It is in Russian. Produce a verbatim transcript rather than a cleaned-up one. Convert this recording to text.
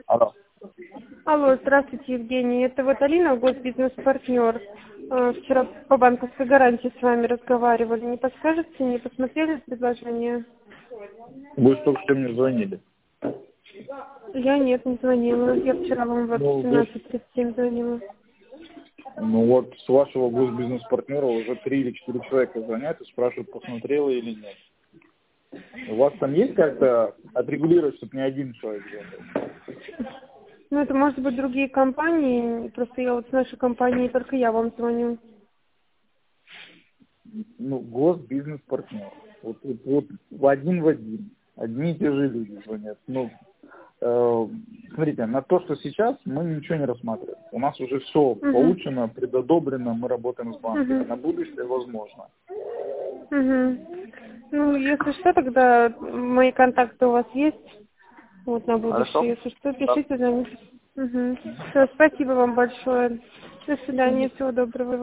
Алло. Алло, здравствуйте, Евгений. Это вот Алина, госбизнес-партнер. Э, Вчера по банковской гарантии с вами разговаривали. Не подскажете, не посмотрели предложение? Вы же только что мне звонили. Я нет, не звонила. Я вчера вам в Ну, вы- семнадцать тридцать семь звонила. Ну вот с вашего госбизнес-партнера уже три или четыре человека звонят и спрашивают, посмотрела или нет. У вас там есть как-то отрегулировать, чтобы не один человек звонил? Ну, это может быть другие компании. Просто я вот с нашей компании, только я вам звоню. Ну, госбизнес-партнер. Вот, вот, вот в один в один. Одни и те же люди звонят. Ну, э, смотрите, на то, что сейчас, мы ничего не рассматриваем. У нас уже все Угу. получено, предодобрено, мы работаем с банками. Угу. На будущее возможно. Угу. Ну, если что, тогда мои контакты у вас есть. Вот на Хорошо? будущее. Если что, Да. пишите, звоните. Угу. Все, спасибо вам большое. До свидания, всего доброго.